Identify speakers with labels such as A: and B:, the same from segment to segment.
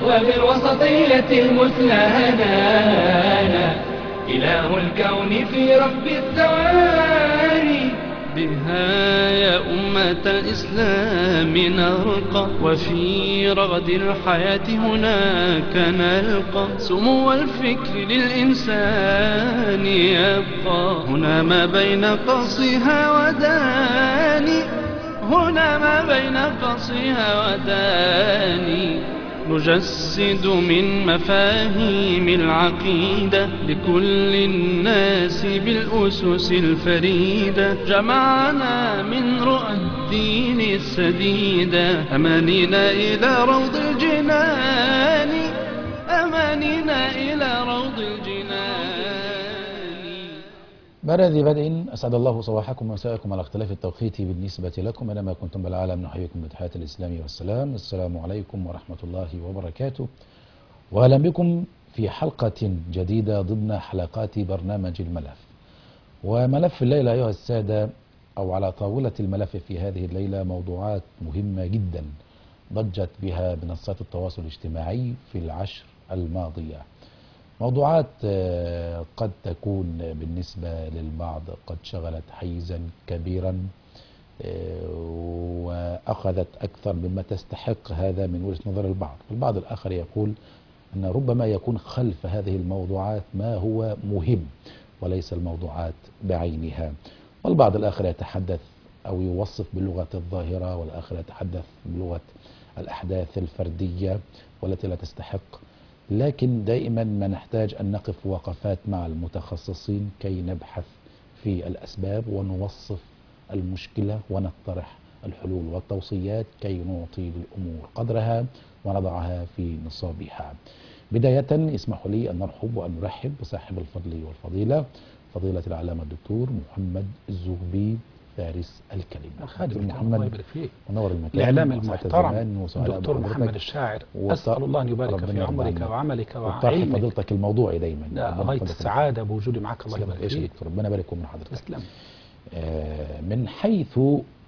A: وبالوسطية المثلى هدانا إله الكون في رب الثواني.
B: بها يا أمة الإسلام نرقى، وفي رغد الحياة هناك نلقى سمو الفكر للإنسان يبقى. هنا ما بين قصها وداني، هنا ما بين قصها وداني. نجسد من مفاهيم العقيدة لكل الناس بالأسس الفريدة. جمعنا من رؤى الدين السديدة، أمانينا إلى روض الجنان، أمانينا إلى روض الجنان.
C: بعد ذي بدء أسعد الله صباحكم ومساءكم على اختلاف التوقيت بالنسبة لكم أينما كنتم بالعالم. نحييكم بتحية الإسلام والسلام. السلام عليكم ورحمة الله وبركاته، وأهلا بكم في حلقة جديدة ضمن حلقات برنامج الملف. وملف الليلة أيها السادة، أو على طاولة الملف في هذه الليلة، موضوعات مهمة جدا ضجت بها منصات التواصل الاجتماعي في العشر الماضية. موضوعات قد تكون بالنسبة للبعض قد شغلت حيزا كبيرا وأخذت أكثر مما تستحق، هذا من وجهة نظر البعض. البعض الآخر يقول أن ربما يكون خلف هذه الموضوعات ما هو مهم وليس الموضوعات بعينها. والبعض الآخر يتحدث أو يوصف بلغة الظاهرة، والآخر يتحدث بلغة الأحداث الفردية والتي لا تستحق. لكن دائما ما نحتاج أن نقف وقفات مع المتخصصين كي نبحث في الأسباب ونوصف المشكلة ونقترح الحلول والتوصيات كي نعطي للأمور قدرها ونضعها في نصابها. بداية اسمحوا لي أن نرحب وأن نرحب بصاحب الفضل والفضيلة، فضيلة العلامة الدكتور محمد الزغبي فارس الكلمة.
D: خادم محمد، الله يبارك فيك.
C: ونور المكان.
D: الإعلام المحترم الدكتور محمد الشاعر، أسأل الله أن يبارك في عمرك وعملك وعلمك.
C: فضيلتك الموضوعي دايما.
D: غاية السعادة بوجودي معك، الله يبارك فيك.
C: ربنا يبارك من حضرتك.
D: تسلم.
C: من حيث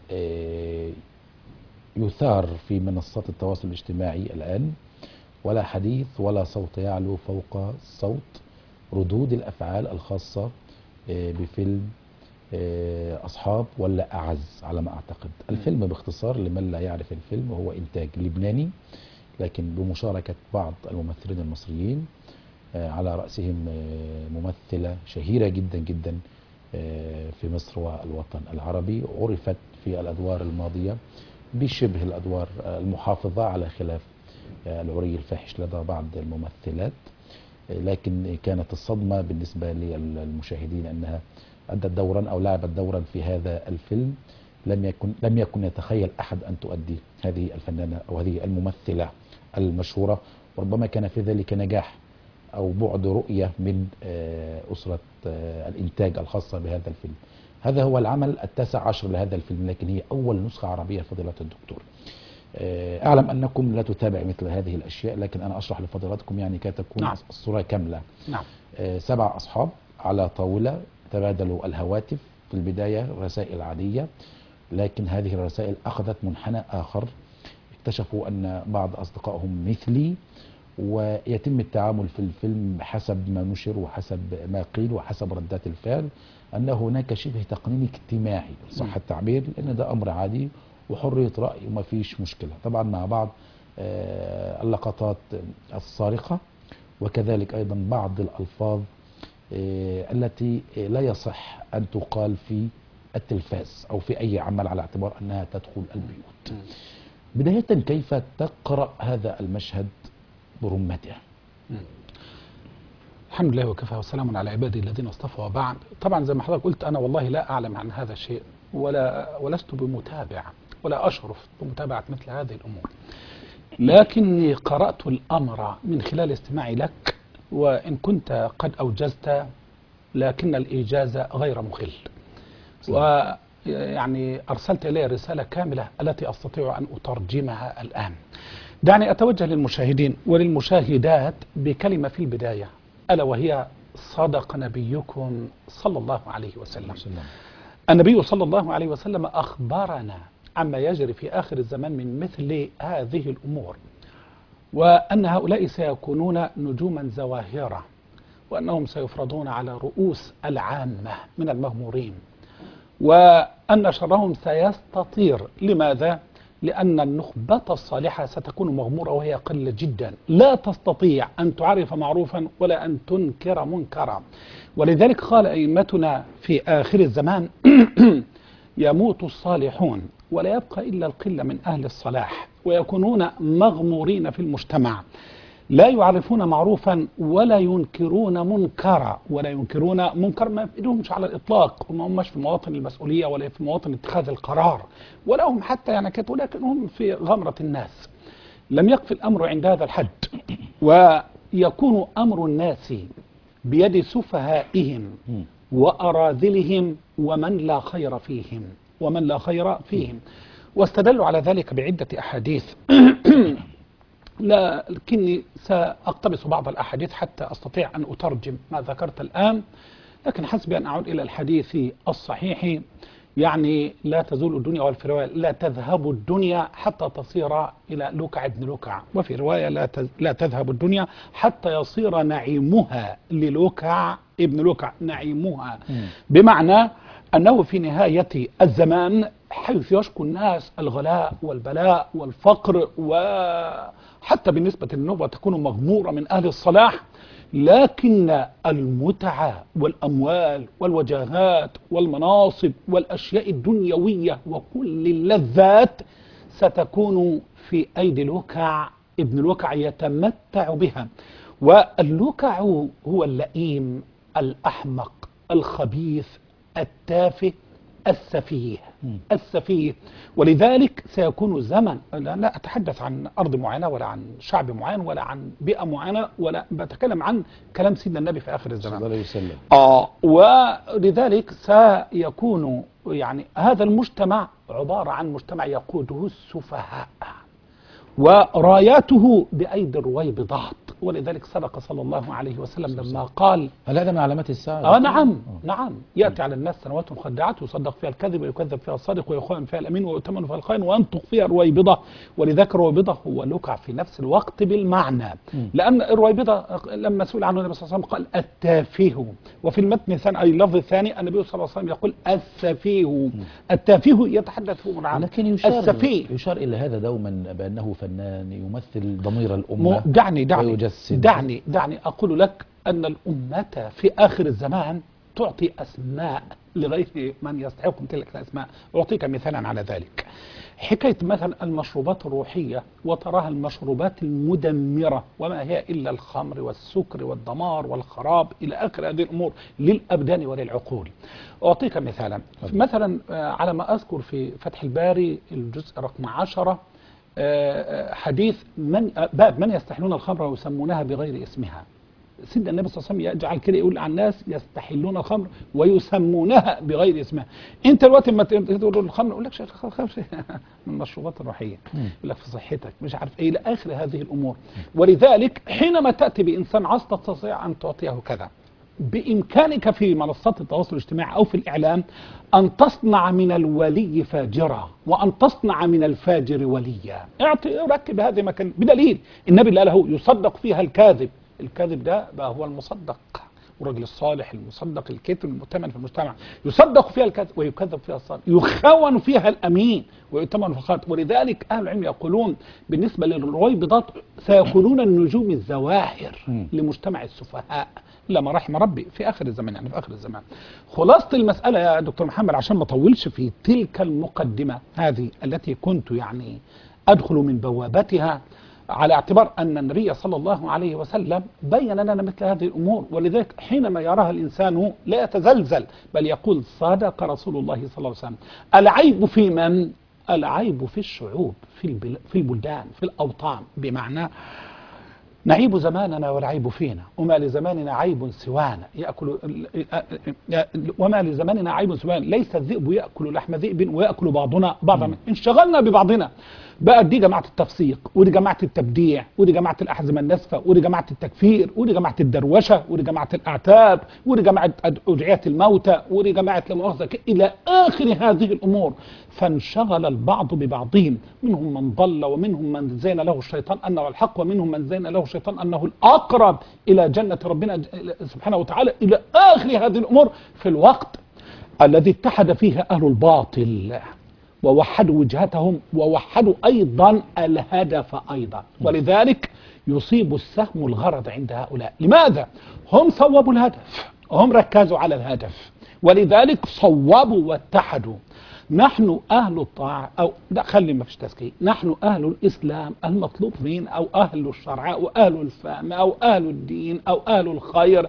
C: يثار في منصات التواصل الاجتماعي الآن ولا حديث ولا صوت يعلو فوق صوت ردود الأفعال الخاصة بفيلم أصحاب ولا أعز على ما أعتقد. الفيلم باختصار لمن لا يعرف الفيلم هو إنتاج لبناني، لكن بمشاركة بعض الممثلين المصريين، على رأسهم ممثلة شهيرة جدا جدا في مصر والوطن العربي، عرفت في الأدوار الماضية بشبه الأدوار المحافظة على خلاف العري الفاحش لدى بعض الممثلات. لكن كانت الصدمة بالنسبة للمشاهدين أنها أدت دورا أو لعبت دورا في هذا الفيلم لم يكن يتخيل أحد أن تؤدي هذه الفنانة أو هذه الممثلة المشهورة. وربما كان في ذلك نجاح أو بعد رؤية من أسرة الإنتاج الخاصة بهذا الفيلم. هذا هو العمل ال19 لهذا الفيلم، لكن هي أول نسخة عربية فضيلة الدكتور. أعلم أنكم لا تتابع مثل هذه الأشياء، لكن أنا أشرح لفضيلتكم يعني كي تكون
D: نعم.
C: الصورة كاملة.
D: نعم.
C: 7 أصحاب على طاولة تبادلوا الهواتف في البداية رسائل عادية، لكن هذه الرسائل أخذت منحنى آخر. اكتشفوا أن بعض أصدقائهم مثلي، ويتم التعامل في الفيلم بحسب ما نشر وحسب ما قيل وحسب ردات الفعل أن هناك شبه تقنين اجتماعي صح التعبير، لأن ده أمر عادي وحرية رأي وما فيش مشكلة. طبعا مع بعض اللقطات الصارخة، وكذلك أيضا بعض الألفاظ التي لا يصح أن تقال في التلفاز أو في أي عمل على اعتبار أنها تدخل البيوت. بداية كيف تقرأ هذا المشهد برمته؟
D: الحمد لله وكفى وسلام على عباده الذين اصطفى. وبعد، طبعا زي ما حضرتك قلت أنا والله لا أعلم عن هذا الشيء ولست بمتابع ولا أشرف بمتابعة مثل هذه الأمور، لكني قرأت الأمر من خلال استماعي لك، وإن كنت قد أوجزت لكن الإيجاز غير مخل، ويعني أرسلت إلي رسالة كاملة التي أستطيع أن أترجمها الآن. دعني أتوجه للمشاهدين وللمشاهدات بكلمة في البداية، ألا وهي صدق نبيكم صلى الله عليه وسلم. النبي صلى الله عليه وسلم أخبرنا عما يجري في آخر الزمان من مثل هذه الأمور، وأن هؤلاء سيكونون نجوما زواهرة، وأنهم سيفرضون على رؤوس العامة من المغمورين، وأن شرهم سيستطير. لماذا؟ لأن النخبة الصالحة ستكون مغمورة وهي قلة جدا، لا تستطيع أن تعرف معروفا ولا أن تنكر منكرا. ولذلك قال أئمتنا في آخر الزمان يموت الصالحون ولا يبقى إلا القلة من أهل الصلاح، ويكونون مغمورين في المجتمع، لا يعرفون معروفا ولا ينكرون منكرا. ولا ينكرون منكر ما يفيدهمش على الإطلاق، وما همش في مواطن المسؤولية ولا في مواطن اتخاذ القرار، ولا هم حتى يعني كتبوا، لكن هم في غمرة الناس. لم يقف الأمر عند هذا الحد، ويكون أمر الناس بيد سفهائهم وأراذلهم ومن لا خير فيهم واستدلوا على ذلك بعدة أحاديث لكني سأقتبس بعض الأحاديث حتى أستطيع أن أترجم ما ذكرت الآن، لكن حسبي أن أعود إلى الحديث الصحيح. يعني لا تزول الدنيا، وفي رواية لا تذهب الدنيا حتى تصير إلى لكع ابن لكع، وفي رواية لا تذهب الدنيا حتى يصير نعيمها للكع ابن لكع، نعيمها بمعنى أنه في نهاية الزمان حيث يشكو الناس الغلاء والبلاء والفقر، وحتى بالنسبة للنخبة تكون مغمورة من أهل الصلاح، لكن المتعة والأموال والوجاهات والمناصب والأشياء الدنيوية وكل اللذات ستكون في أيدي لكع ابن لكع يتمتع بها. واللكع هو اللئيم الأحمق الخبيث التافه السفيه. ولذلك سيكون زمن، لا أتحدث عن أرض معينة ولا عن شعب معين ولا عن بيئة معينة، ولا بتكلم عن كلام سيدنا النبي في آخر الزمان
C: صلى الله عليه وسلم.
D: ولذلك سيكون يعني هذا المجتمع عبارة عن مجتمع يقوده السفهاء وراياته بأيدي الرويبضات. ولذلك سبق صلى الله عليه وسلم لما قال
C: هل هذا من علامات الساعة؟
D: نعم يأتي على الناس سنوات خداعات يصدق فيها الكذب ويكذب فيها الصادق ويخون فيها الأمين ويؤتمن فيها الخائن وينطق فيها الرويبضة. ولذلك الرويبضة هو لكع في نفس الوقت بالمعنى، لأن الرويبضة لما سئل عنه النبي صلى الله عليه وسلم قال التافه، وفي المتن الثاني أي اللفظ الثاني النبي صلى الله عليه وسلم يقول السفيه. التافه يتحدث عن
C: لكن يشار إلى هذا دوما بأنه فنان يمثل ضمير الأمة.
D: دعني أقول لك أن الأمة في آخر الزمان تعطي أسماء لغير من يستحق تلك الأسماء. أعطيك مثالا على ذلك، حكاية مثلا المشروبات الروحية وتراها المشروبات المدمرة، وما هي إلا الخمر والسكر والدمار والخراب إلى آخر هذه الأمور للأبدان وللعقول. أعطيك مثلا على ما أذكر في فتح الباري الجزء رقم 10 حديث باب من يستحلون الخمر ويسمونها بغير اسمها. سيدنا النبي صلى الله عليه وسلم يجعل كده يقول عن الناس يستحلون الخمر ويسمونها بغير اسمها. انت دلوقتي لما تقول الخمر يقول لك شيخ من المشروبات الروحيه، يقول لك في صحتك مش عارف ايه الى اخر هذه الامور. ولذلك حينما تاتي بانسان عاص تستطيع ان تعطيه كذا، بامكانك في منصات التواصل الاجتماعي او في الاعلام ان تصنع من الولي فاجرا وان تصنع من الفاجر وليا. ركب هذه مكان بدليل النبي اللي قاله يصدق فيها الكاذب ده بقى هو المصدق، والرجل الصالح المصدق الكاتب المؤتمن في المجتمع يصدق فيها الكاذب ويكذب فيها الصالح، يخون فيها الامين ويؤتمن في الخاطئ. ولذلك اهل العلم يقولون بالنسبه للرويبضات سيكونون النجوم الزواهر لمجتمع السفهاء لما رحم ربي في اخر الزمان، يعني في اخر الزمان. خلاصه المساله يا دكتور محمد عشان ما اطولش في تلك المقدمه هذه التي كنت يعني ادخل من بوابتها، على اعتبار أن النبي صلى الله عليه وسلم بين لنا مثل هذه الأمور. ولذلك حينما يراها الإنسان لا يتزلزل بل يقول صدق رسول الله صلى الله عليه وسلم. العيب في من؟ العيب في الشعوب، في البلدان، في الأوطان، بمعنى نعيب زماننا والعيب فينا، وما لزماننا عيب سوانا وما لزماننا عيب سوانا، ليس الذئب يأكل لحم ذئب ويأكل بعضنا بعضا، انشغلنا ببعضنا. بقى دي جماعة التفسيق، ودي جماعة التبديع، ودي جماعة الأحزمة الناسفة، ودي جماعة التكفير، ودي جماعة الدروشة، ودي جماعة الأعتاب، ودي جماعة أدعية الموتى، ودي جماعة لا مؤاخذة إلى آخر هذه الأمور. فانشغل البعض ببعضهم، منهم من ضل ومنهم من زين له الشيطان أنه الحق، ومنهم من زين له الشيطان أنه الأقرب إلى جنة ربنا سبحانه وتعالى، إلى آخر هذه الأمور في الوقت الذي اتحد فيه أهل الباطل ووحدوا وجهتهم ووحدوا أيضا الهدف أيضا. ولذلك يصيب السهم الغرض عند هؤلاء. لماذا؟ هم صوبوا الهدف، هم ركزوا على الهدف، ولذلك صوبوا واتحدوا. نحن أهل الطاعة، أو ده خلي ما فيش تزكية، نحن أهل الإسلام المطلوب مين؟ أو أهل الشرع أو أهل الفهم أو أهل الدين أو أهل الخير.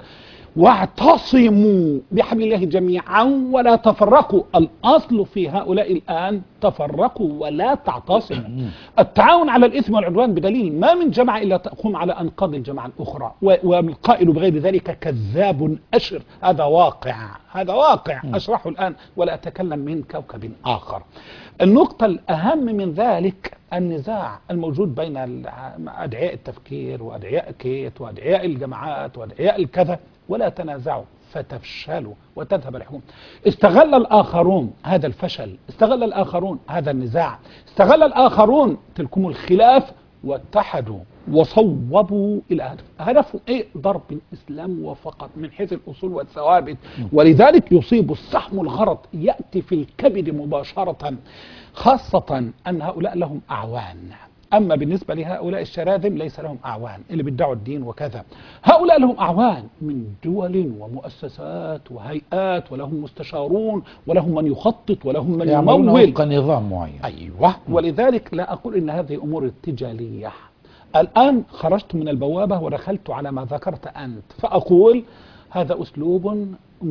D: واعتصموا بحبل الله جميعا ولا تفرقوا. الأصل في هؤلاء الآن تفرقوا ولا تعتصموا. التعاون على الإثم والعدوان بدليل ما من جماعة إلا تقوم على أنقاض الجماعة الأخرى، والقائل بغير ذلك كذاب أشر. هذا واقع، هذا واقع أشرحه الآن ولا أتكلم من كوكب آخر. النقطة الأهم من ذلك النزاع الموجود بين أدعياء التفكير وأدعياء كيت وأدعياء الجماعات وأدعياء الكذا. ولا تنازعوا فتفشلوا وتذهب ريحكم. استغل الآخرون هذا الفشل، استغل الآخرون هذا النزاع، استغل الآخرون تلكم الخلاف واتحدوا وصوبوا إلى هدف. هدفهم إيه؟ ضرب الإسلام وفقط من حيث الأصول والثوابت. ولذلك يصيب السهم الغرض، يأتي في الكبد مباشرة، خاصة أن هؤلاء لهم أعوان. أما بالنسبة لهؤلاء الشراذم ليس لهم أعوان اللي بيدعوا الدين وكذا. هؤلاء لهم أعوان من دول ومؤسسات وهيئات، ولهم مستشارون، ولهم من يخطط، ولهم من
C: يعملون
D: يمول
C: وفق نظام معين.
D: أيوة. ولذلك لا أقول إن هذه أمور ارتجالية. الآن خرجت من البوابة ودخلت على ما ذكرت أنت، فأقول هذا أسلوب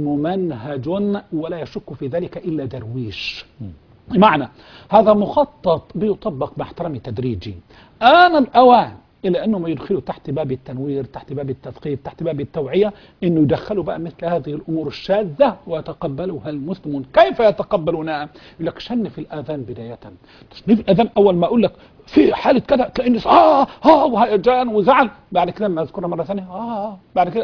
D: ممنهج ولا يشك في ذلك إلا درويش. بمعنى هذا مخطط بيطبق باحترام تدريجي. آن الأوان إلى أنهم يدخلوا تحت باب التنوير، تحت باب التثقيف، تحت باب التوعية، أنه يدخلوا بقى مثل هذه الأمور الشاذة ويتقبلها المسلمون. كيف يتقبلونها؟ يقول لك شنف الآذان بداية. تشنيف الآذان أول ما أقول لك في حالة كذا تلاقي الناس وهيجان وزعل، بعد كده لما أذكرها مرة ثانية بعد كده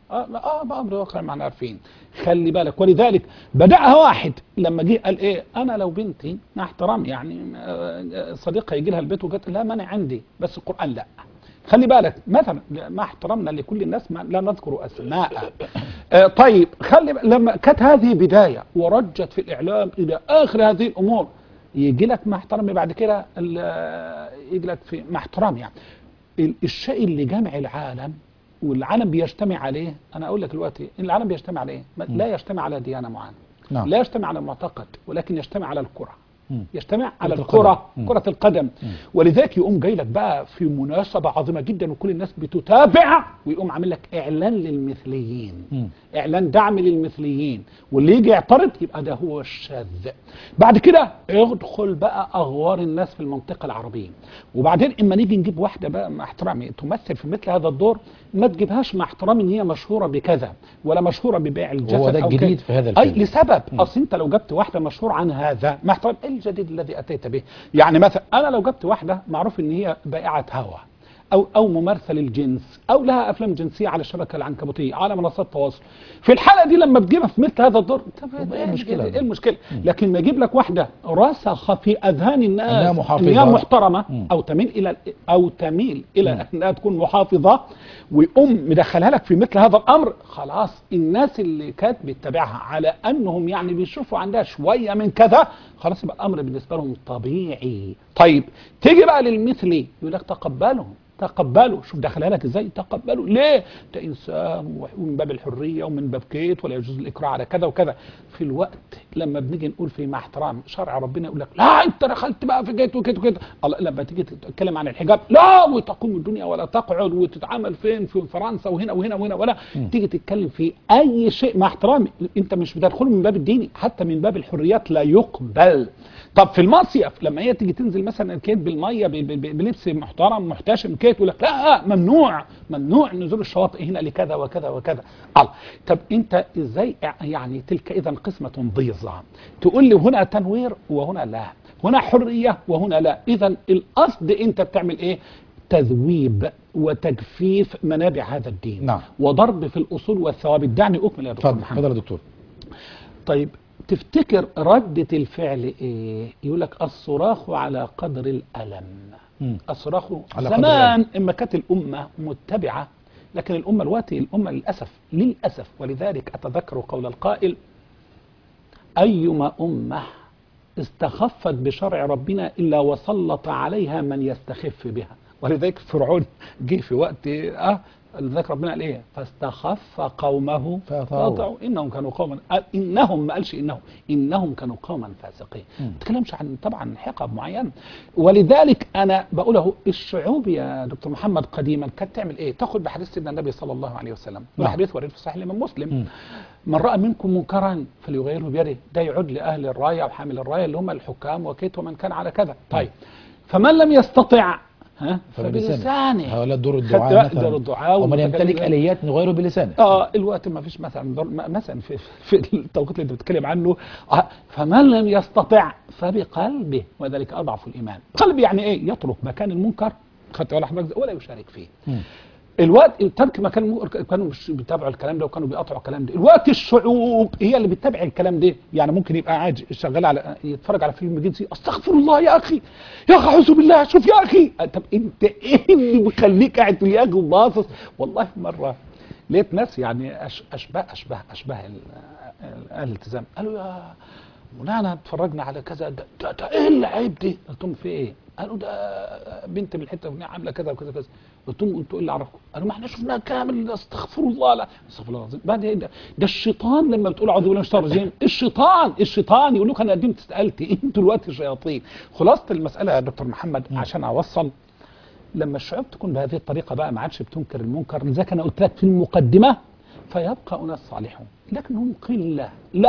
D: بأمر واقع ما عارفين. خلي بالك. ولذلك بدأها واحد لما جه قال إيه، أنا لو بنتي مع احترام يعني صديقها يجي لها البيت وقالت لا مانع عندي بس القرآن لا. خلي بالك مثلا مع احترامنا لكل الناس لا نذكر أسماء. طيب لما كانت هذه بداية ورجت في الإعلام إلى آخر هذه الأمور، يجي لك مع احترامي بعد كده يجي لك في مع احترام يعني الشيء اللي جامع العالم والعالم بيجتمع عليه. أنا أقول لك دلوقتي إن العالم بيجتمع عليه لا يجتمع على ديانة معينة، لا يجتمع على معتقد، ولكن يجتمع على الكرة، يجتمع على الكرة، كرة القدم. ولذلك يقوم جاي لك بقى في مناسبة عظيمة جدا وكل الناس بتتابع، ويقوم عامل لك إعلان للمثليين، إعلان دعم للمثليين، واللي يجي يعترض يبقى ده هو الشاذ. بعد كده يدخل بقى أغوار الناس في المنطقة العربية. وبعدين إما نيجي نجيب واحدة بقى مع احترامي تمثل في مثل هذا الدور، ما تجيبهاش مع احترامي إن هي مشهورة بكذا ولا مشهورة ببيع الجسد.
C: هو ده الجديد في هذا
D: الفيلم. لسبب أصل أنت لو جبت واحدة مشهور عن هذا مع احترام الجديد الذي أتيت به. يعني مثلا أنا لو جبت واحدة معروف إن هي بائعة هوا أو ممارسة للجنس أو لها أفلام جنسية على الشبكة العنكبوتية على منصات التواصل، في الحالة دي لما بتجيبها في مثل هذا الدور إيه المشكلة؟ إيه المشكلة؟ لكن ما يجيب لك واحدة رسخ في أذهان الناس إنها محترمة أو تميل إلى أنها تكون محافظة، ويقوم مدخلها لك في مثل هذا الأمر، خلاص الناس اللي كانت بتتابعها على أنهم يعني بيشوفوا عندها شوية من كذا، خلاص يبقى الأمر بالنسبة لهم طبيعي. طيب تيجي بقى للمثلي يقول لك تقبلوا. شوف دخلها لك ازاي، تقبلوا ليه؟ ده انسان ومن باب الحريه ومن باب كيت ولا يجوز الاكراه على كذا وكذا. في الوقت لما بنيجي نقول في مع احترام شرع ربنا يقول لك لا انت دخلت بقى في كيت وكيت وكيت. الله لما تيجي تتكلم عن الحجاب لا وتقوم الدنيا ولا تقعد وتتعامل فين في فرنسا وهنا وهنا وهنا ولا تيجي تتكلم في اي شيء مع احترامي انت مش بتدخله من باب الديني، حتى من باب الحريات لا يقبل. طب في المصيف لما هي تيجي تنزل مثلا كيت بالميه بلبس محترم محتشم كيت يقول لك لا ممنوع نزول الشواطئ هنا لكذا وكذا وكذا. الله طب انت ازاي يعني تلك اذا قسمه ضيزه تقول لي هنا تنوير وهنا لا. هنا حرية وهنا لا. إذا القصد أنت بتعمل إيه؟ تذويب وتجفيف منابع هذا الدين.
C: نعم.
D: وضرب في الأصول والثوابت. دعني أكمل يا دكتور محمد.
C: اتفضل يا دقتور.
D: طيب تفتكر ردة الفعل إيه؟ يقول لك الصراخ على قدر الألم. الصراخ
C: على قدر
D: زمان إما كانت الأمة متبعة، لكن الأمة الوقتي الأمة للأسف ولذلك أتذكر قول القائل: أيما أمة استخفت بشرع ربنا إلا وسلط عليها من يستخف بها. ولذلك فرعون جه في وقت ذكر ربنا قال ايه؟ فاستخف قومه فأطاعوا انهم كانوا قوما، انهم ما قالش انهم كانوا قوما فاسقين. ما تكلمش عن طبعا حقب معينه. ولذلك انا بقوله الشعوب يا دكتور محمد قديما كانت تعمل ايه؟ تاخذ بحديث سيدنا النبي صلى الله عليه وسلم، والحديث ورد في صحيح الامام مسلم: من راى منكم منكرا فليغيره بيده. ده يعود لاهل الرايه وحامل الرايه اللي هم الحكام وكيت ومن كان على كذا. طيب فمن لم يستطع فبلسانه.
C: هؤلاء دور الدعاء مثلا،
D: دور الدعاء
C: ومن يمتلك اليات نغيره بلسانه.
D: الوقت ما فيش مثلا في التوقيت اللي انت بتتكلم عنه. فمن لم يستطع فبقلبه، وذلك اضعف الايمان. قلب يعني ايه؟ يترك مكان المنكر، خدت ولا حضرتك، ولا يشارك فيه. الوقت ترك مكان المنكر كانوا مش بيتابعوا الكلام ده وكانوا بيقطعوا الكلام ده. الوقت الشعوب هي اللي بتتابع الكلام ده. يعني ممكن يبقى قاعد شغال على يتفرج على فيلم جنسي، استغفر الله يا اخي، يا اخي اعوذ بالله، شوف يا اخي. طب انت ايه اللي بيخليك قاعد يا اخي وباصص؟ والله مره لقيت ناس يعني اشبه الالتزام، قالوا يا مولانا اتفرجنا على كذا، ده ايه العيب دي؟ قلت لهم في ايه؟ قالوا ده بنت من الحته عامله كذا وكذا كذا. قلت لهم انتوا ايه اللي عرفكم؟ قالوا ما احنا شفناها كامل. استغفر الله، لا استغفر الله العظيم. بعد ده الشيطان لما بتقول اعوذ بالله من الشيطان الرجيم، الشيطان يقول لك انا قدمت استقالتي، انتوا دلوقتي شياطين. خلاصه المساله يا دكتور محمد عشان اوصل، لما الشعوب تكون بهذه الطريقه بقى ما عادش بتنكر المنكر، لذلك انا قلت لك في المقدمه فيبقى اناس صالحون، لكنهم قله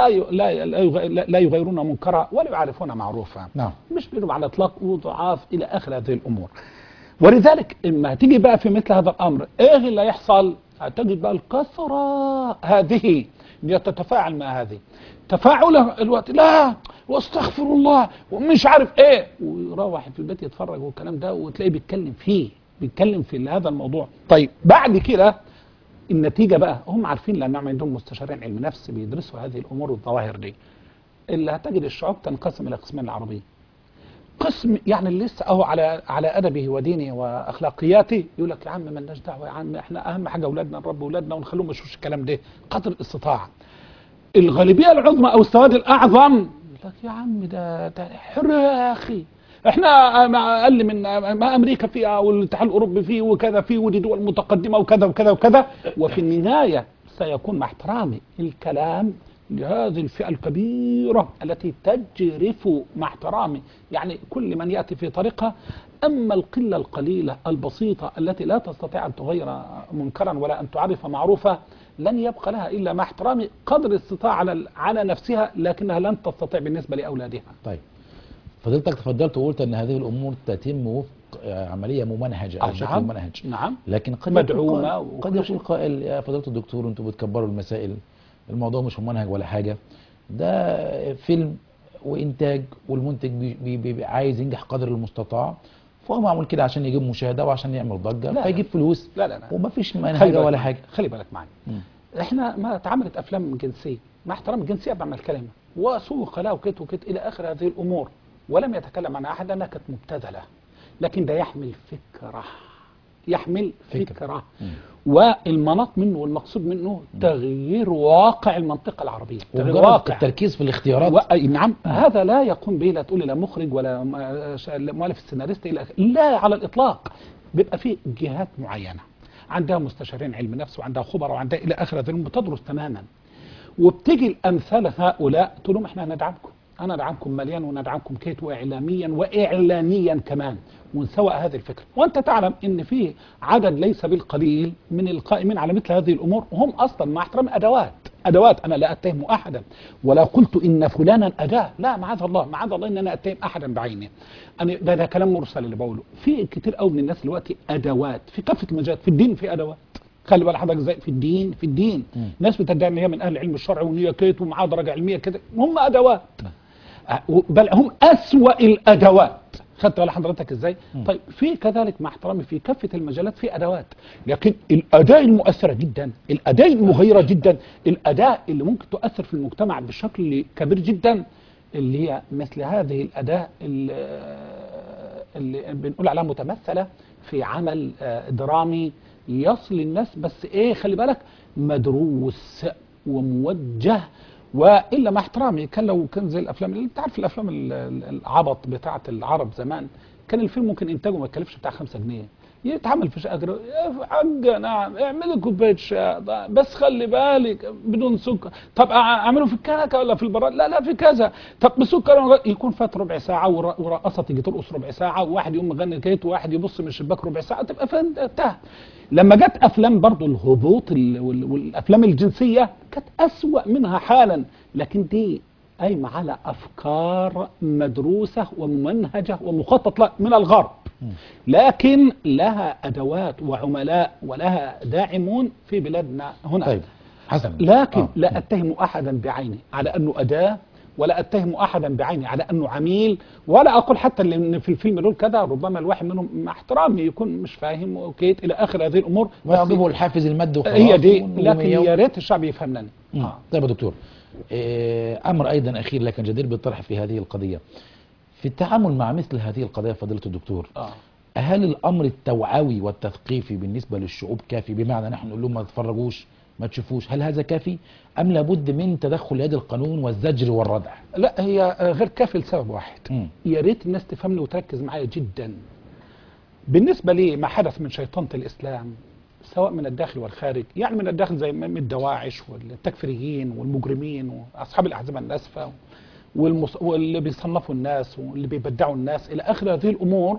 D: لا يغيرون منكرا ولا يعرفون معروفا.
C: نعم.
D: مش بينهم على الاطلاق، وضعاف الى اخر هذه الامور. ولذلك اما تيجي بقى في مثل هذا الامر، ايه اللي يحصل؟ هتجد بقى الكثره هذه تتفاعل مع هذه تفاعله الوقت، لا واستغفر الله ومش عارف ايه، ويروح في البيت يتفرج والكلام ده، وتلاقيه بيتكلم في هذا الموضوع. طيب بعد كده النتيجه بقى، هم عارفين لانهم عندهم مستشارين علم نفس بيدرسوا هذه الامور والظواهر دي. اللي هتجد الشعوب تنقسم الى قسمين العربيه. قسم يعني اللي لسه اهو على ادبه ودينه واخلاقياته، يقول لك يا عم مالناش دعوه، يا عم احنا اهم حاجه اولادنا نربي اولادنا ونخليهم ما يشوفوش الكلام ده قدر الاستطاعه. الغالبيه العظمى او السواد الاعظم يقول لك يا عم ده حر يا اخي، احنا اقل من ما امريكا فيها والاتحاد الاوروبي فيه وكذا فيه، ودي دول متقدمه وكذا وكذا وكذا. وفي النهايه سيكون مع احترامي الكلام لهذه الفئة الكبيرة التي تجرف مع احترامي، يعني كل من يأتي في طريقها. أما القلة القليلة البسيطة التي لا تستطيع أن تغير منكرا ولا أن تعرف معروفا، لن يبقى لها إلا مع احترامي قدر الاستطاعة على نفسها، لكنها لن تستطيع بالنسبة لأولادها.
C: طيب فضلتك تفضلت وقلت أن هذه الأمور تتم وفق عملية ممنهجة أو شكل ممنهج.
D: نعم.
C: لكن
D: قد
C: يقول قائل يا فضيلة الدكتور أنتم بتكبروا المسائل، الموضوع مش ممنهج ولا حاجة، ده فيلم وإنتاج والمنتج بيبقى عايز ينجح قدر المستطاع، فهو معمول كده عشان يجيب مشاهدة وعشان يعمل ضجة فيجيب فلوس.
D: لا
C: ومفيش منهجة ولا حاجة.
D: خلي بالك معي، احنا ما اتعملت أفلام جنسية مع احترام الجنسية بعمل كلمة وسوق لها وكت وكت إلى آخر هذه الأمور، ولم يتكلم عنها أحد أنها كانت مبتذلة، لكن ده يحمل فكرة. والمناط منه والمقصود منه تغيير واقع المنطقة العربية، تغيير واقع
C: التركيز في الاختيارات.
D: نعم. هذا لا يقوم به، لا تقول لا مخرج ولا مؤلف السيناريست إلى لا على الإطلاق. بيبقى فيه جهات معينة عندها مستشارين علم نفس وعندها خبراء وعندها إلى آخر هذه بتدرس تماما، وبتيجي الأمثال هؤلاء تقول لهم احنا هندعمكم، أنا أدعمكم ماليا وندعمكم كيت وإعلاميا وإعلانيا كمان، ونسوأ هذه الفكرة. وأنت تعلم أن فيه عدد ليس بالقليل من القائمين على مثل هذه الأمور، وهم أصلا مع احترام أدوات. أنا لا أتهم أحدا ولا قلت إن فلانا أداة، لا معاذ الله إن أنا أتهم أحدا بعينه. ده كلام مرسل اللي بقوله. في كتير قوي من الناس دلوقتي أدوات في كافة المجالات. في الدين في أدوات، خلي بالك حضرتك ازاي، في الدين ناس بتدعي ان هي من اهل العلم الشرعي وان هي كيت ومعاها درجه علميه كده، هم ادوات. بل هم أسوأ الأدوات. خدت بالك حضرتك ازاي؟ طيب في كذلك مع احترامي في كافة المجالات في أدوات، لكن الأداة المؤثرة جدا، الأداة المغيرة جدا، الأداة اللي ممكن تؤثر في المجتمع بشكل كبير جدا، اللي هي مثل هذه الأداة اللي بنقول عليها متمثلة في عمل درامي يصل الناس، بس ايه خلي بالك مدروس وموجه. والا مع احترامي كان لو كان زي الافلام اللي انت عارف الافلام العبط بتاعه العرب زمان، كان الفيلم ممكن انتاجه ما يكلفش بتاع 5 جنيه، يتعمل في شقه يا حاجه نعم اعملي كوبايه شاي بس خلي بالك بدون سكر، طب اعمله في الكنكه ولا في البراد؟ لا في كذا، طب بسكر، يكون فات ربع ساعه ورقصه تيجي ترقص ربع ساعه، وواحد يقوم مغني كيت وواحد يبص من الشباك ربع ساعه، تبقى انتهى. لما جت افلام برضو الهبوط والافلام الجنسيه كانت اسوأ منها حالا، لكن دي قايمه على افكار مدروسه وممنهجه ومخطط لها من الغرب، لكن لها ادوات وعملاء ولها داعمون في بلادنا هنا.
C: طيب حسنا،
D: لكن لا اتهم احدا بعينه على انه اداه، ولا اتهم احدا بعينه على انه عميل، ولا اقول حتى ان في الفيلم دول كذا، ربما الواحد منهم مع احترامي يكون مش فاهم اوكي الى اخر هذه الامور،
C: ويعجبه الحافز المادي وخلاص،
D: هي دي، لكن يا ريت الشعب يفهمني.
C: طيب يا دكتور، امر ايضا اخير لكن جدير بالطرح في هذه القضيه، في التعامل مع مثل هذه القضايا فضيله الدكتور، هل الامر التوعوي والتثقيفي بالنسبه للشعوب كافي؟ بمعنى نحن نقول لهم ما تتفرجوش ما تشوفوش، هل هذا كافي ام لابد من تدخل يد القانون والزجر والردع؟
D: لا، هي غير كافي لسبب واحد. يا ريت الناس تفهمني وتركز معايا جدا. بالنسبه لي ما حدث من شيطنه الاسلام سواء من الداخل والخارج، يعني من الداخل زي من الدواعش والتكفيريين والمجرمين واصحاب الاحزاب الناسفه واللي بيصنفوا الناس واللي بيبدعوا الناس الى اخر هذه الامور،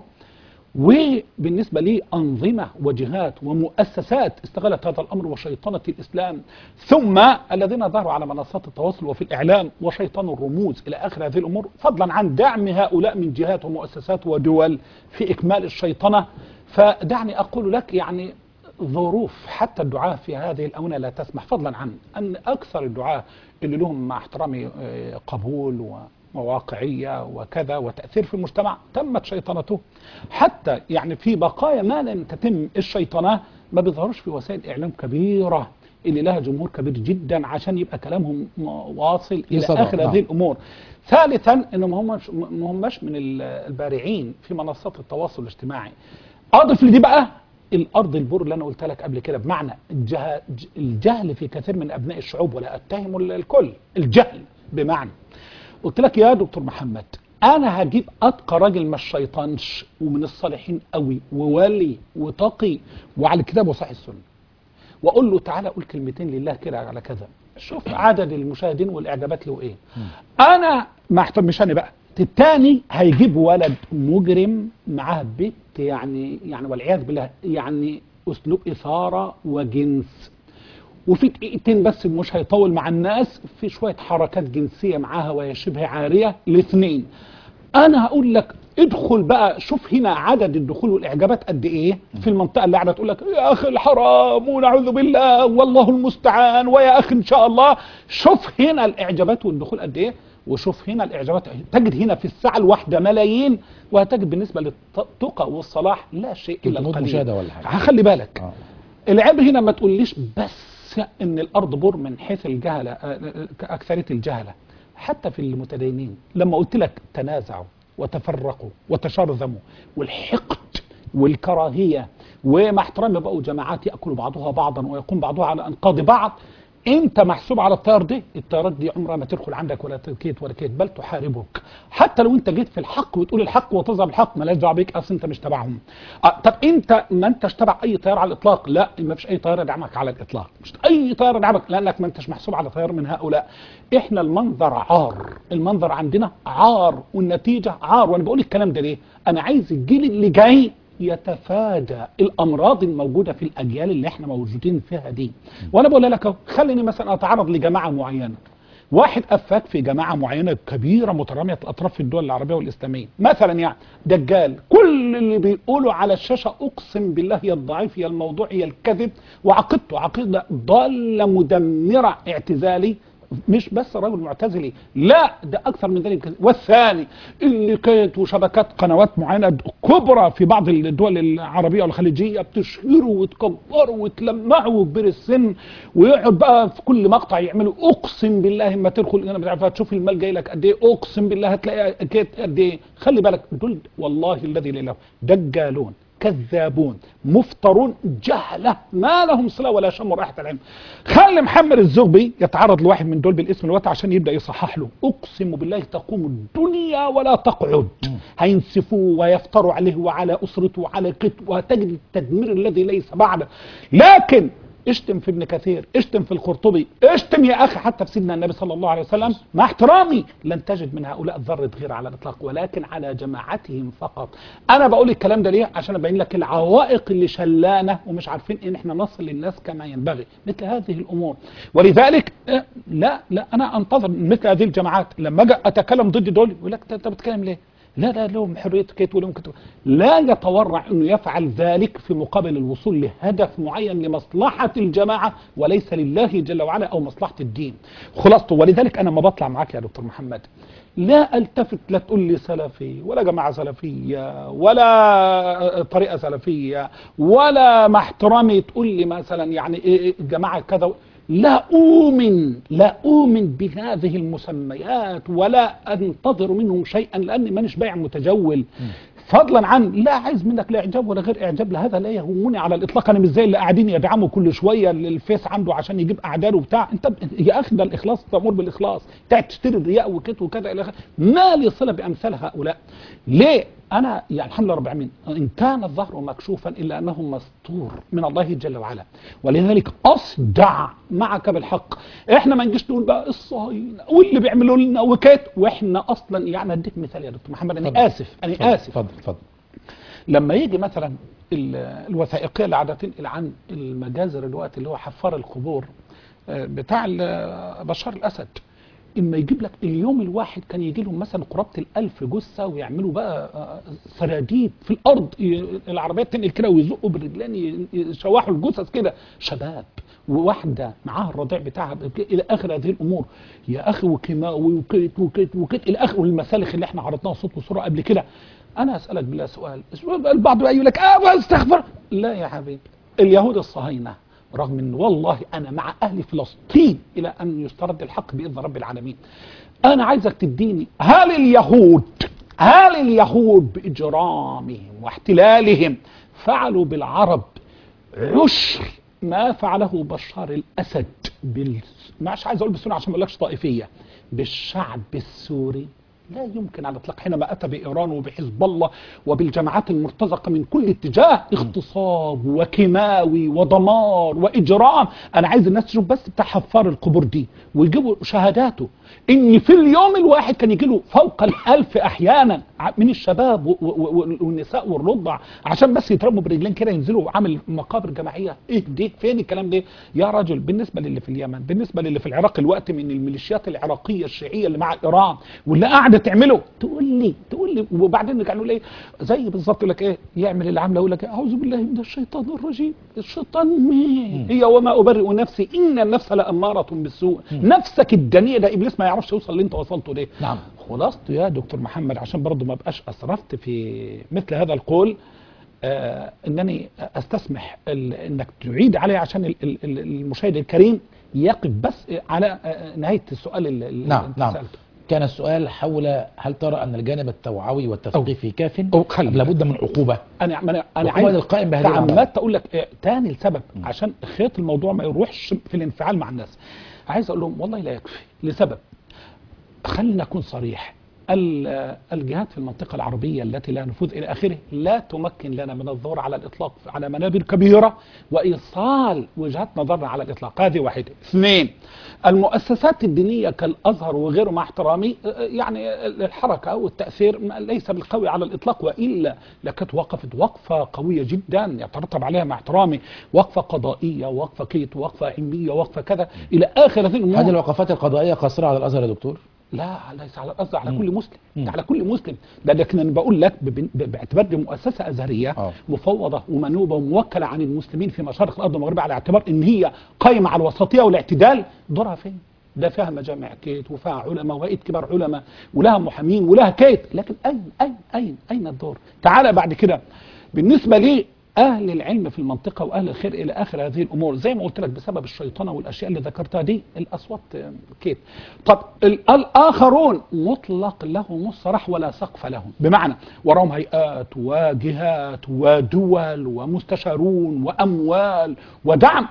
D: وبالنسبة لي أنظمة وجهات ومؤسسات استغلت هذا الأمر وشيطنة الإسلام، ثم الذين ظهروا على منصات التواصل وفي الإعلام وشيطنوا الرموز إلى آخر هذه الأمور، فضلا عن دعم هؤلاء من جهات ومؤسسات ودول في إكمال الشيطنة. فدعني أقول لك يعني ظروف حتى الدعاة في هذه الأونة لا تسمح، فضلا عن أن أكثر الدعاة اللي لهم مع احترامي قبول وواقعية وكذا وتأثير في المجتمع تمت شيطنته، حتى يعني في بقايا ما لم تتم الشيطنة ما بيظهروش في وسائل إعلام كبيرة اللي لها جمهور كبير جدا عشان يبقى كلامهم واصل إلى آخر هذه الأمور. ثالثا إنهم همش من البارعين في منصات التواصل الاجتماعي. أضف لدي بقى الأرض البر اللي أنا قلت لك قبل كده، بمعنى الجهل في كثير من أبناء الشعوب، ولا أتهم الكل، الجهل بمعنى قلت لك يا دكتور محمد انا هجيب اتقى راجل ما الشيطانش ومن الصالحين قوي وولي وتقي وعلى الكتاب وصحيح السنه، واقول له تعالى قول كلمتين لله كده على كذا، شوف عدد المشاهدين والاعجابات له ايه. انا ما احترمش انا بقى، الثاني هيجيب ولد مجرم معاه بنت يعني والعياذ بالله يعني اسلوب اثاره وجنس، وفي دقيقتين بس مش هيطول مع الناس في شوية حركات جنسية معاها وهي شبه عارية الاثنين. انا هقول لك ادخل بقى شوف هنا عدد الدخول والاعجابات قد ايه في المنطقة اللي قاعدة تقول لك يا اخي الحرام ونعوذ بالله والله المستعان ويا اخي ان شاء الله. شوف هنا الاعجابات والدخول قد ايه، وشوف هنا الاعجابات، تجد هنا في الساعة الواحدة ملايين، وهتجد بالنسبة للتقى والصلاح لا شيء الا القليل.
C: مشاهدة ولا حاجة.
D: خلي بالك العيب هنا ما تقوليش بس ان الارض بر من حيث الجهله اكثريه الجهله، حتى في المتدينين لما قلت لك تنازعوا وتفرقوا وتشرذموا والحقد والكراهيه ومع احترامي بقوا جماعات ياكل بعضها بعضا ويقوم بعضها على انقاض بعض، انت محسوب على التيار دي، التيارات دي عمرها ما تدخل عندك ولا تكيت ولا كيت، بل تحاربك حتى لو انت جيت في الحق وتقول الحق وتظهر الحق، مالهاش دعوه بيك، اصل انت مش تبعهم. طب انت ما انتش تبع اي تيار على الاطلاق، لا ما فيش اي تيار يدعمك على الاطلاق، مش اي تيار يدعمك لانك ما انتش محسوب على تيار من هؤلاء. احنا المنظر عار، المنظر عندنا عار والنتيجه عار. وانا بقول الكلام ده ليه؟ انا عايز الجيل اللي جاي يتفادى الامراض الموجوده في الاجيال اللي احنا موجودين فيها دي. وانا بقول لك اهو، خليني مثلا اتعرض لجماعه معينه، واحد افاك في جماعه معينه كبيره متراميه الاطراف في الدول العربيه والاسلاميه مثلا، يعني دجال، كل اللي بيقولوا على الشاشه اقسم بالله يا الضعيف يا الموضوع يا الكذب، وعقيدته عقيده ضاله مدمره اعتزالي مش بس رجل معتزلي، لا ده اكثر من ذلك. والثاني اللي كانت وشبكات قنوات معينه كبرى في بعض الدول العربيه والخليجيه بتشهره وتكبره وتلمعه وكبير السن، ويقعد بقى في كل مقطع يعملوا اقسم بالله ما تدخل انا مش عارف تشوف المال جاي لك قد ايه، اقسم بالله هتلاقي قد ايه. خلي بالك دول والله الذي لا اله دجالون كذابون مفترون جهله ما لهم صله ولا شم رائحه العلم. خلي محمد الزغبي يتعرض لواحد من دول بالاسم الوقت عشان يبدا يصحح له، اقسم بالله تقوم الدنيا ولا تقعد. هينسفوه ويفتروا عليه وعلى اسرته وعلى كتبه، وتجد التدمير الذي ليس بعده. لكن اشتم في ابن كثير، اشتم في القرطبي، اشتم يا اخي حتى في سيدنا النبي صلى الله عليه وسلم، مع احترامي لن تجد من هؤلاء ذره غير على الاطلاق، ولكن على جماعتهم فقط. انا بقول الكلام ده ليه؟ عشان ابين لك العوائق اللي شلانه ومش عارفين ان احنا نصل للناس كما ينبغي مثل هذه الامور. ولذلك لا انا انتظر مثل هذه الجماعات لما اجي اتكلم ضد دول يقول لك انت بتتكلم ليه؟ لا لهم حرية كيت ولهم كتب. لا يتورع انه يفعل ذلك في مقابل الوصول لهدف معين لمصلحة الجماعة وليس لله جل وعلا او مصلحة الدين. خلاصته. ولذلك انا ما بطلع معاك يا دكتور محمد لا التفت، لا تقول لي سلفي ولا جماعة سلفية ولا طريقة سلفية ولا مع احترامي تقول لي مثلا يعني ايه جماعة كذا. لا أؤمن بهذه المسميات ولا أنتظر منهم شيئا لأني مانيش بايع متجول. فضلا عن لا عايز منك لا إعجاب ولا غير إعجاب، لهذا لا يهمني على الإطلاق. أنا مش زي اللي قاعدين يدعموا كل شوية الفيس عنده عشان يجيب أعداد وبتاع. أنت يا أخي ده الإخلاص تأمر بالإخلاص، تقعد تشتري الرياء وكت وكذا إلى آخره. ما لي صلة بأمثال هؤلاء. ليه؟ أنا يعني الحمد لله رب العالمين إن كان الظهر مكشوفا إلا أنه مستور من الله جل وعلا، ولذلك أصدع معك بالحق. إحنا ما نجيش نقول بقى الصهاينة واللي بيعملوا لنا وكات، وإحنا أصلا يعني أديك مثال يا دكتور محمد. أنا آسف
C: اتفضل.
D: لما يجي مثلا الوثائقية اللي عادة تنقل عن المجازر الوقت اللي هو حفار القبور بتاع بشار الأسد، إما يجيب لك اليوم الواحد كان يجي لهم مثلا قرابة 1000 جثة ويعملوا بقى سراديب في الأرض، العربيات تنقل كده ويزقوا بالرجلين يشوحوا الجثث كده، شباب وواحدة معاها الرضيع بتاعها إلى آخر هذه الأمور يا أخي، وكيماوي وكت إلى آخر، والمسالخ اللي احنا عرضناها صوت وصورة قبل كده. أنا أسألك بالله سؤال، البعض يقول لك استغفر. لا يا حبيبي، اليهود الصهاينة رغم ان والله انا مع اهل فلسطين الى ان يسترد الحق باذن رب العالمين، انا عايزك تديني هل اليهود باجرامهم واحتلالهم فعلوا بالعرب عشر ما فعله بشار الاسد مش عايز اقول بالسنه عشان ما اقولكش طائفيه بالشعب السوري؟ لا يمكن على الاطلاق. حينما اتى بايران وبحزب الله وبالجماعات المرتزقه من كل اتجاه اغتصاب وكيماوي ودمار واجرام. انا عايز الناس تشوف بس بتاع حفار القبور دي ويجيبوا شهاداته ان في اليوم الواحد كان يجي له فوق 1000 احيانا من الشباب والنساء والرضع عشان بس يترموا برجلين كده ينزلوا عامل مقابر جماعيه. ايه ده؟ فين الكلام ده يا راجل؟ بالنسبه للي في اليمن، بالنسبه للي في العراق الوقت من الميليشيات العراقيه الشيعيه اللي مع ايران واللي قاعده تعمله، تقول لي وبعدين نرجع نقول ايه زي بالظبط يقول لك ايه يعمل اللي عامله يقول لك اعوذ بالله من الشيطان الرجيم. الشيطان مين؟ هي وما ابرئ نفسي ان النفس لاماره بالسوء. نفسك الدنيئه ده ابليس ما يعرفش يوصل اللي انت وصلته ده.
C: نعم.
D: خلاصته يا دكتور محمد عشان برضه ما بقاش اسرفت في مثل هذا القول، انني استسمح انك تعيد علي عشان المشاهد الكريم يقف بس على نهايه السؤال اللي
C: نعم. سألته. كان السؤال حول هل ترى ان الجانب التوعوي والتثقيفي كاف ام لابد من عقوبه؟
D: انا عايز
C: القائم بهذه
D: تعمدت اقول لك تاني السبب عشان خيط الموضوع ما يروحش في الانفعال مع الناس. عايز اقول لهم والله لا يكفي لسبب. خلينا نكون صريح، الجهات في المنطقة العربية التي لا نفوذ إلى آخره لا تمكن لنا من الظهور على الإطلاق على منابر كبيرة وإيصال وجهات نظرنا على الإطلاق. هذه واحدة. اثنين، المؤسسات الدينية كالأزهر وغيره مع احترامي يعني الحركة والتأثير ليس بالقوي على الإطلاق، وإلا لكانت وقفت وقفة قوية جدا يترتب عليها مع احترامي وقفة قضائية، وقفة كيت، وقفة علمية، وقفة كذا إلى آخر هذه الأمور.
C: هذه الوقفات القضائية قاصرة على الأزهر يا دكتور؟
D: لا ليس على الأزهر، على كل مسلم. على كل مسلم. ده لكن انا بقول لك باعتبار دي مؤسسه ازهريه مفوضه ومنوبه وموكله عن المسلمين في مشارق الارض المغربيه على اعتبار ان هي قائمه على الوسطيه والاعتدال، دورها فين؟ ده فيها مجامع كيت وفيها علماء وهيئة كبار علماء ولها محامين ولها كيت، لكن أين الدور؟ تعالى بعد كده بالنسبة لي أهل العلم في المنطقة وأهل الخير إلى آخر هذه الأمور، زي ما قلت لك بسبب الشيطنة والأشياء اللي ذكرتها دي الأصوات كيف. طب الآخرون مطلق لهم الصراح ولا سقف لهم، بمعنى وراهم هيئات وجهات ودول ومستشارون وأموال ودعم،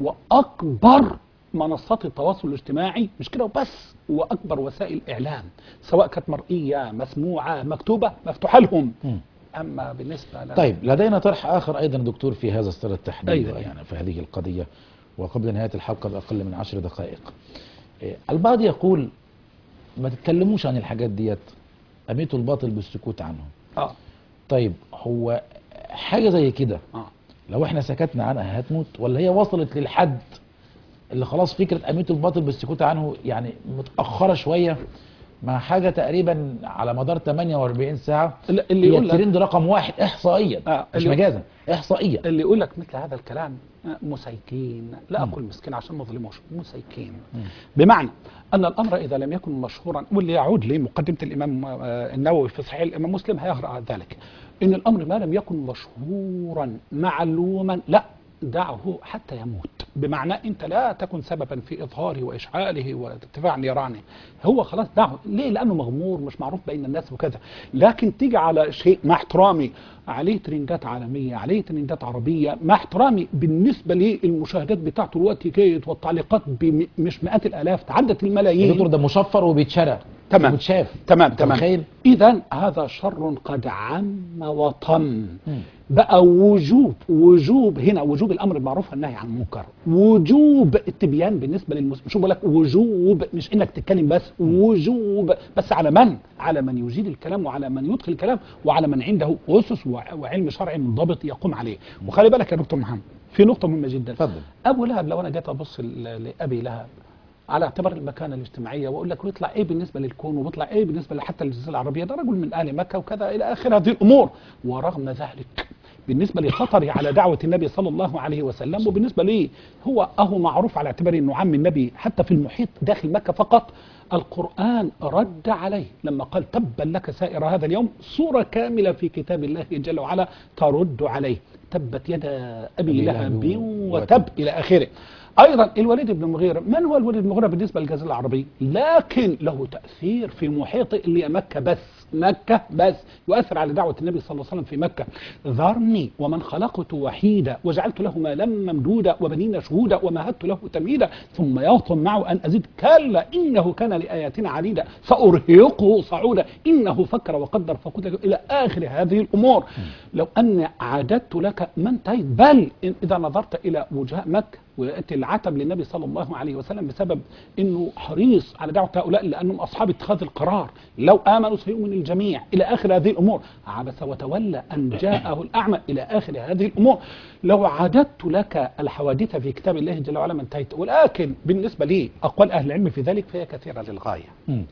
D: وأكبر منصات التواصل الاجتماعي مش كده وبس، وأكبر وسائل إعلام سواء كانت مرئية مسموعة مكتوبة مفتوحة لهم. أما بالنسبة لنا
C: طيب لدينا طرح آخر أيضا دكتور في هذا السر تحديدا.
D: أيوة.
C: يعني في هذه القضية وقبل نهاية الحلقة بأقل من 10 دقائق، البعض يقول ما تتكلموش عن الحاجات ديت، أميتوا الباطل بالسكوت عنهم. طيب هو حاجة زي كده لو احنا سكتنا عنها هتموت، ولا هي وصلت للحد اللي خلاص فكرة أميتوا الباطل بالسكوت عنه يعني متأخرة شوية مع حاجة تقريبا على مدار 48 ساعة
D: اللي يقول
C: الترند رقم 1 إحصائيا مش مجازا إحصائيا؟
D: اللي يقول لك مثل هذا الكلام مسيكين، لا أقول مسكين عشان ما أظلموش، مسيكين. بمعنى أن الأمر إذا لم يكن مشهورا، واللي يعود لمقدمة الإمام النووي في صحيح الإمام مسلم هيقرأ ذلك، إن الأمر ما لم يكن مشهورا معلوما لا دعه حتى يموت. بمعنى انت لا تكن سببا في اظهاره واشعاله وارتفاع نيرانه، هو خلاص دعه. ليه؟ لانه مغمور مش معروف بين الناس وكذا. لكن تيجي على شيء مع احترامي عليه ترندات عالميه، عليه ترندات عربيه، مع احترامي بالنسبه للمشاهدات بتاعته الوقت كيت والتعليقات مش مئات الالاف، تعدت الملايين.
C: الدكتور ده مشفر وبيتشرى
D: تمام
C: وبيتشاف.
D: تمام. اذا هذا شر قد عم وطم. بقى وجوب هنا وجوب الامر بالمعروف والنهي عن المنكر، وجوب التبيان بالنسبه للمسلمين. شو بقول لك وجوب، مش انك تتكلم بس، وجوب بس على من؟ على من يجيد الكلام وعلى من يدخل الكلام وعلى من عنده اسس وعلم شرعي منضبط يقوم عليه. وخلي بالك يا دكتور محمد في نقطه مهمه جدا.
C: اتفضل.
D: ابو لهب لو انا جيت ابص لابي لهب على اعتبار المكانه الاجتماعيه واقول لك ويطلع ايه بالنسبه للكون وبيطلع ايه بالنسبه حتى للجزيره العربيه، ده رجل من اهل مكه وكذا الى اخر هذه الامور، ورغم ذلك بالنسبه لخطره على دعوه النبي صلى الله عليه وسلم، وبالنسبه لي هو معروف على اعتبار انه عم النبي حتى في المحيط داخل مكه فقط، القرآن رد عليه لما قال تبا لك سائر هذا اليوم، صورة كاملة في كتاب الله جل وعلا ترد عليه، تبت يدا أبي لهب وتب إلى آخره. أيضا الوليد بن المغيرة، من هو الوليد بن المغيرة بالنسبة للجزيرة العربية؟ لكن له تأثير في محيطه اللي هي مكة بس يؤثر على دعوة النبي صلى الله عليه وسلم في مكة. ذرني ومن خلقت وحيدا وجعلت له مالا ممدودا وبنين شهودا ومهدت له تمهيدا ثم يطمع معه أن أزيد كلا إنه كان لآياتنا عنيدا سأرهقه صعودا إنه فكر وقدر فقدر إلى آخر هذه الأمور. لو أن عددت لك ما انتهيت، بل إذا نظرت إلى وجهاء مكة ويأتي العتب للنبي صلى الله عليه وسلم بسبب أنه حريص على دعوة هؤلاء لأنهم أصحاب اتخاذ القرار، لو آمنوا سيؤمن الجميع إلى آخر هذه الأمور، عبس وتولى أن جاءه الأعمى إلى آخر هذه الأمور. لو عددت لك الحوادث في كتاب الله جل وعلا ما انتهيت، ولكن بالنسبة لي أقوال أهل العلم في ذلك فهي كثيرة للغاية.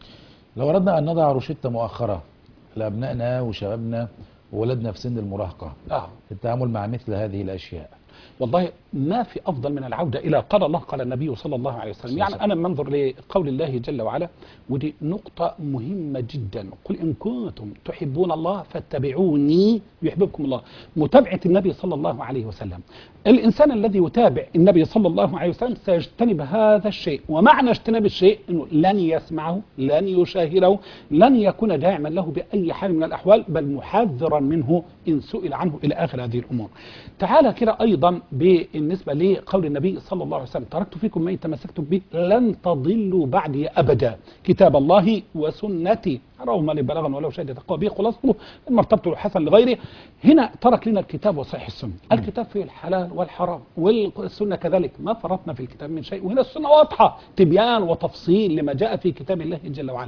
C: لو أردنا أن نضع روشتة مؤخرة لأبنائنا وشبابنا وولدنا في سن المراهقة في التعامل مع مثل هذه الأشياء،
D: والله ما في أفضل من العودة إلى قال الله قال النبي صلى الله عليه وسلم. يعني أنا منظر لقول الله جل وعلا، ودي نقطة مهمة جدا، قل إن كنتم تحبون الله فاتبعوني يحببكم الله. متابعة النبي صلى الله عليه وسلم، الإنسان الذي يتابع النبي صلى الله عليه وسلم سيجتنب هذا الشيء، ومعنى اجتناب الشيء أنه لن يسمعه لن يشاهده لن يكون داعما له بأي حال من الأحوال، بل محذرا منه إن سئل عنه إلى آخر هذه الأمور. تعالى كده أيضا بالنسبة لقول النبي صلى الله عليه وسلم تركت فيكم ما إن تمسكتم به لن تضلوا بعدي أبدا، كتاب الله وسنتي رواه من بلغا ولو شهد تقوى به خلاصته مرتبته الحسن لغيره. هنا ترك لنا الكتاب وصحيح السنة، الكتاب فيه الحلال والحرام والسنة كذلك، ما فرطنا في الكتاب من شيء، وهنا السنة واضحة تبيان وتفصيل لما جاء في كتاب الله جل وعلا.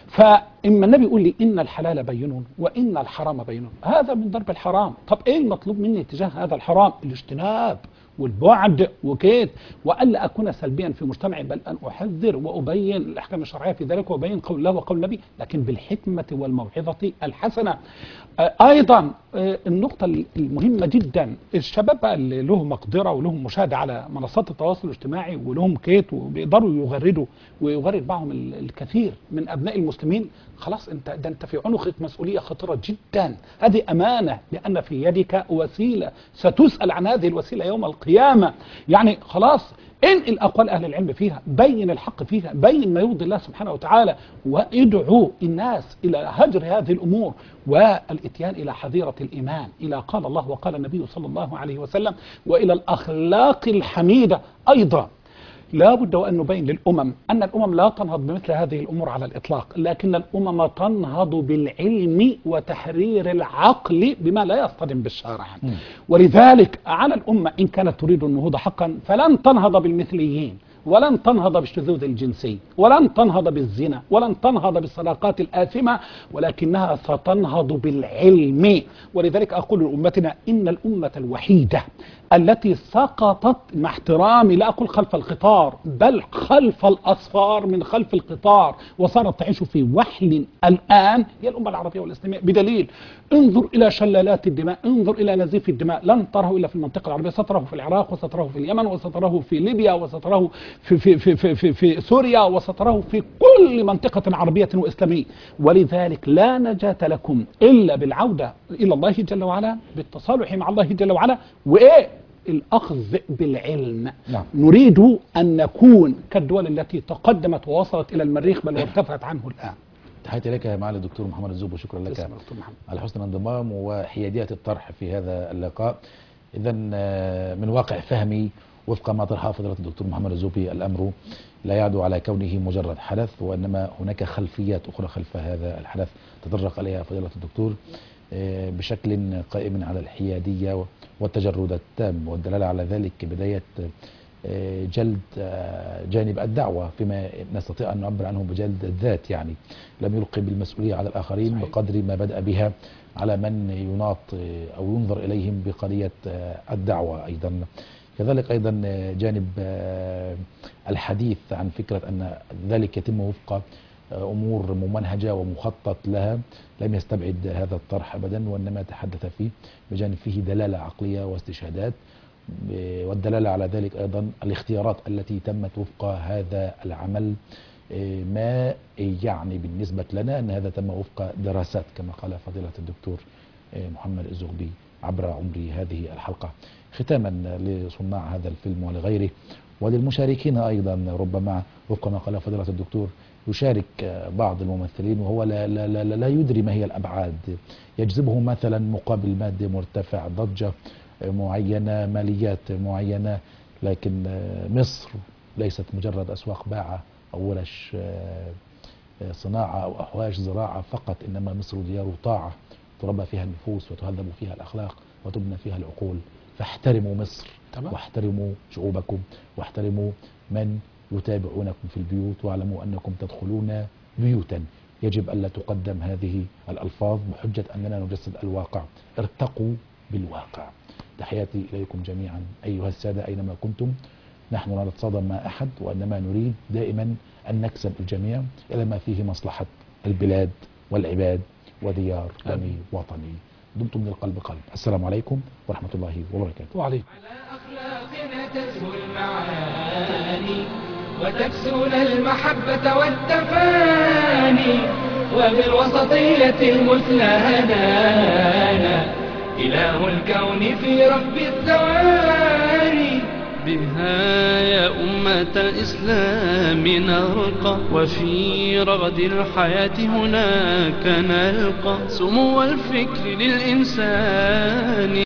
D: فإما النبي يقول لي إن الحلال بين وإن الحرام بين، هذا من ضرب الحرام. طب إيه المطلوب مني تجاه هذا الحرام؟ الاجتناب والبعد وكيد، وألا أكون سلبيا في مجتمعي، بل أن أحذر وأبين الأحكام الشرعية في ذلك وأبين قول الله وقول النبي، لكن بالحكمة والموعظة الحسنة. أيضا النقطة المهمة جدا، الشباب بقى اللي لهم مقدرة ولهم مشاهدة على منصات التواصل الاجتماعي ولهم كيت وبيقدروا يغردوا ويغرد معهم الكثير من أبناء المسلمين، خلاص أنت في عنقك مسؤولية خطيرة جدا. هذه أمانة، لأن في يدك وسيلة ستسأل عن هذه الوسيلة يوم القيامة. يعني خلاص انقل أقوال أهل العلم فيها، بين الحق فيها، بين ما يرضي الله سبحانه وتعالى، وادعو الناس إلى هجر هذه الأمور والإتيان إلى حظيرة الإيمان، إلى قال الله وقال النبي صلى الله عليه وسلم، وإلى الأخلاق الحميدة. أيضا لا بد وأن نبين للأمم أن الأمم لا تنهض بمثل هذه الأمور على الإطلاق، لكن الأمم تنهض بالعلم وتحرير العقل بما لا يصطدم بالشرع. ولذلك على الأمة إن كانت تريد النهوض حقا فلن تنهض بالمثليين، ولن تنهض بالشذوذ الجنسي، ولن تنهض بالزنا، ولن تنهض بالصداقات الآثمة، ولكنها ستنهض بالعلم. ولذلك أقول لأمتنا إن الأمة الوحيدة التي سقطت، مع احترامي لا أقول خلف القطار، بل خلف الأصفار من خلف القطار، وصارت تعيش في وحل الآن، هي الأمة العربية والإسلامية. بدليل انظر إلى شلالات الدماء، انظر إلى نزيف الدماء، لن تره إلا في المنطقة العربية، ستره في العراق، وستره في اليمن، وستره في ليبيا، وستره في سوريا، وستره في كل منطقة عربية وإسلامية. ولذلك لا نجاة لكم إلا بالعودة إلى الله جل وعلا، بالتصالح مع الله جل وعلا، وإيه الأخذ بالعلم.
C: نعم.
D: نريد أن نكون كالدول التي تقدمت ووصلت إلى المريخ بل وارتفعت عنه الآن.
C: تحياتي لك يا معالي الدكتور محمد الزوب، وشكرا لك على حسن الانضمام وحيادية الطرح في هذا اللقاء. إذا من واقع فهمي وفق ما طرحه فضيلة الدكتور محمد الزوبي، الأمر لا يعدو على كونه مجرد حدث، وإنما هناك خلفيات أخرى خلف هذا الحدث تطرق إليها فضيلة الدكتور بشكل قائم على الحيادية والتجرد التام، والدلالة على ذلك بداية جلد جانب الدعوة فيما نستطيع أن نعبر عنه بجلد الذات. يعني لم يلقي بالمسؤولية على الآخرين بقدر ما بدأ بها على من يناط أو ينظر إليهم بقضية الدعوة. أيضا كذلك أيضا جانب الحديث عن فكرة أن ذلك يتم وفق أمور ممنهجة ومخطط لها، لم يستبعد هذا الطرح أبدا، وإنما تحدث فيه بجانب فيه دلالة عقلية واستشهادات، والدلالة على ذلك أيضا الاختيارات التي تمت وفق هذا العمل. ما يعني بالنسبة لنا أن هذا تم وفق دراسات كما قال فضيلة الدكتور محمد الزغبي عبر عمر هذه الحلقة. ختاما لصناع هذا الفيلم ولغيره وللمشاركين أيضا، ربما وفق ما قال فضيلة الدكتور يشارك بعض الممثلين وهو لا يدري ما هي الأبعاد، يجذبه مثلا مقابل مادي مرتفع، ضجة معينة، ماليات معينة، لكن مصر ليست مجرد أسواق باعة أو ورش صناعة أو أحواش زراعة فقط، إنما مصر ديار طاعة تربى فيها النفوس وتهذب فيها الأخلاق وتبنى فيها العقول. فاحترموا مصر واحترموا شعوبكم واحترموا من يتابعونكم في البيوت، واعلموا أنكم تدخلون بيوتا يجب ألا تقدم هذه الألفاظ بحجة أننا نجسد الواقع. ارتقوا بالواقع. تحياتي إليكم جميعا أيها السادة أينما كنتم. نحن لا نتصادم مع أحد، وإنما نريد دائما أن نكسب الجميع إلى ما فيه مصلحة البلاد والعباد وديار بني وطني. دمتم من القلب قلب. السلام عليكم ورحمة الله وبركاته.
D: وعليكم.
A: على أخلاقنا تزهو المعاني وتكسون المحبة والتفاني، وبالوسطية المثلى هدانا إله الكون في رب الثواني.
B: بها يا أمة الإسلام نرقى، وفي رغد الحياة هناك نلقى سمو الفكر للإنسان.